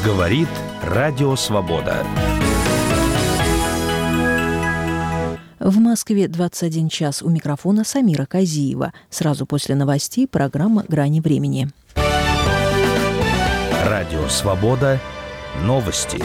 Говорит Радио Свобода. В Москве 21 час. У микрофона Самира Казиева. Сразу после новостей программа «Грани времени». Радио Свобода. Новости.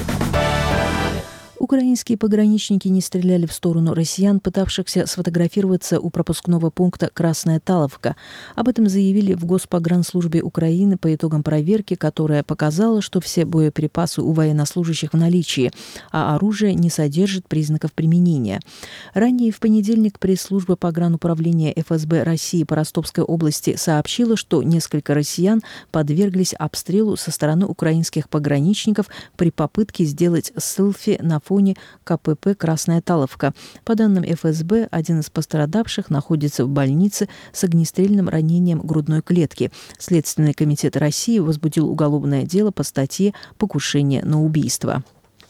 Украинские пограничники не стреляли в сторону россиян, пытавшихся сфотографироваться у пропускного пункта «Красная Таловка». Об этом заявили в Госпогранслужбе Украины по итогам проверки, которая показала, что все боеприпасы у военнослужащих в наличии, а оружие не содержит признаков применения. Ранее в понедельник пресс-служба погрануправления ФСБ России по Ростовской области сообщила, что несколько россиян подверглись обстрелу со стороны украинских пограничников при попытке сделать селфи на фоне КПП «Красная Таловка». По данным ФСБ, один из пострадавших находится в больнице с огнестрельным ранением грудной клетки. Следственный комитет России возбудил уголовное дело по статье «Покушение на убийство».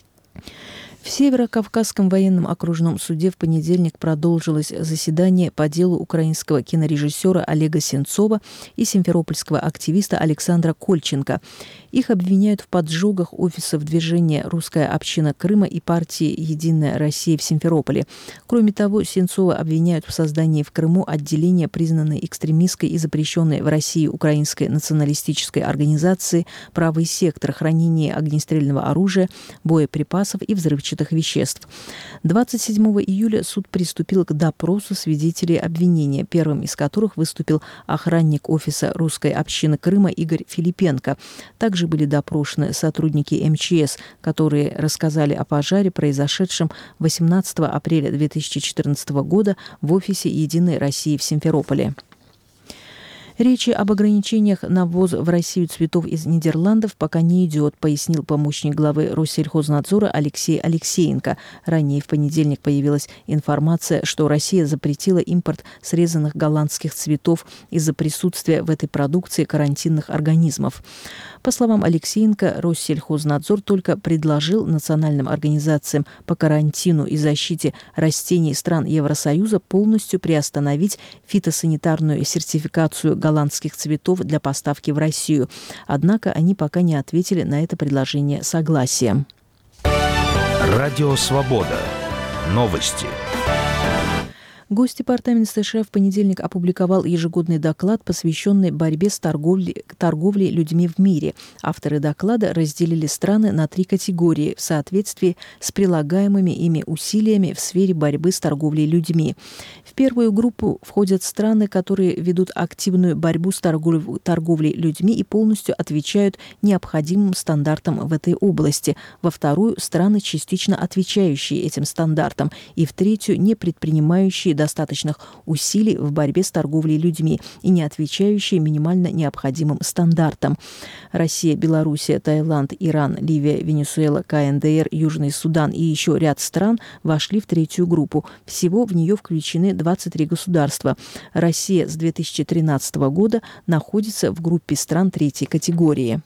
В Северо-Кавказском военном окружном суде в понедельник продолжилось заседание по делу украинского кинорежиссера Олега Сенцова и симферопольского активиста Александра Кольченко. Их обвиняют в поджогах офисов движения «Русская община Крыма» и партии «Единая Россия» в Симферополе. Кроме того, Сенцова обвиняют в создании в Крыму отделения, признанной экстремистской и запрещенной в России украинской националистической организации «Правый сектор», хранении огнестрельного оружия, боеприпасов и взрывчатых веществ. 27 июля суд приступил к допросу свидетелей обвинения, первым из которых выступил охранник офиса «Русской общины Крыма» Игорь Филипенко. Также были допрошены сотрудники МЧС, которые рассказали о пожаре, произошедшем 18 апреля 2014 года в офисе «Единой России» в Симферополе. Речи об ограничениях на ввоз в Россию цветов из Нидерландов пока не идет, пояснил помощник главы Россельхознадзора Алексей Алексеенко. Ранее в понедельник появилась информация, что Россия запретила импорт срезанных голландских цветов из-за присутствия в этой продукции карантинных организмов. По словам Алексеенко, Россельхознадзор только предложил национальным организациям по карантину и защите растений стран Евросоюза полностью приостановить фитосанитарную сертификацию голландских цветов для поставки в Россию. Однако они пока не ответили на это предложение согласием. Радио Свобода. Новости. Госдепартамент США в понедельник опубликовал ежегодный доклад, посвященный борьбе с торговлей людьми в мире. Авторы доклада разделили страны на 3 категории в соответствии с прилагаемыми ими усилиями в сфере борьбы с торговлей людьми. В первую группу входят страны, которые ведут активную борьбу с торговлей людьми и полностью отвечают необходимым стандартам в этой области. Во вторую – страны, частично отвечающие этим стандартам. И в третью – не предпринимающие достаточных усилий в борьбе с торговлей людьми и не отвечающие минимально необходимым стандартам. Россия, Белоруссия, Таиланд, Иран, Ливия, Венесуэла, КНДР, Южный Судан и еще ряд стран вошли в третью группу. Всего в нее включены 23 государства. Россия с 2013 года находится в группе стран третьей категории.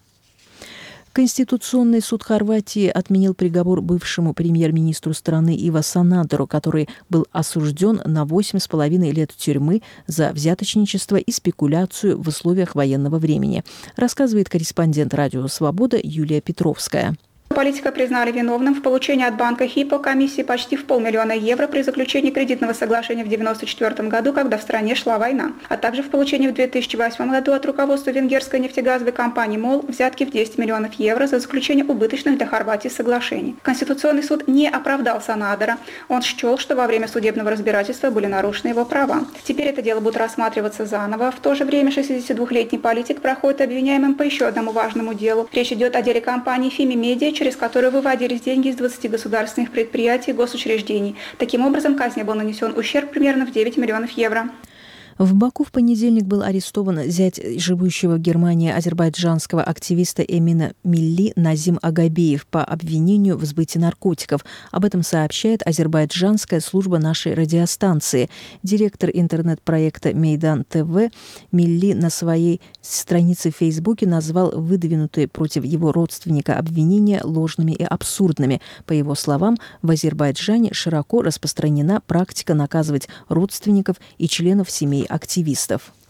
Конституционный суд Хорватии отменил приговор бывшему премьер-министру страны Иво Санадеру, который был осужден на 8,5 лет тюрьмы за взяточничество и спекуляцию в условиях военного времени, рассказывает корреспондент Радио Свобода Юлия Петровская. Политика признали виновным в получении от банка Hypo комиссии почти в 500 000 евро при заключении кредитного соглашения в 1994 году, когда в стране шла война, а также в получении в 2008 году от руководства венгерской нефтегазовой компании МОЛ взятки в 10 миллионов евро за заключение убыточных для Хорватии соглашений. Конституционный суд не оправдал Санадера. Он счел, что во время судебного разбирательства были нарушены его права. Теперь это дело будет рассматриваться заново. В то же время 62-летний политик проходит обвиняемым по еще одному важному делу. Речь идет о деле компании Fimi Media, через которую выводились деньги из 20 государственных предприятий и госучреждений. Таким образом, казни был нанесен ущерб примерно в 9 миллионов евро. В Баку в понедельник был арестован зять живущего в Германии азербайджанского активиста Эмина Милли Назим Агабеев по обвинению в сбытии наркотиков. Об этом сообщает азербайджанская служба нашей радиостанции. Директор интернет-проекта «Мейдан ТВ» Милли на своей странице в Фейсбуке назвал выдвинутые против его родственника обвинения ложными и абсурдными. По его словам, в Азербайджане широко распространена практика наказывать родственников и членов семей активистов.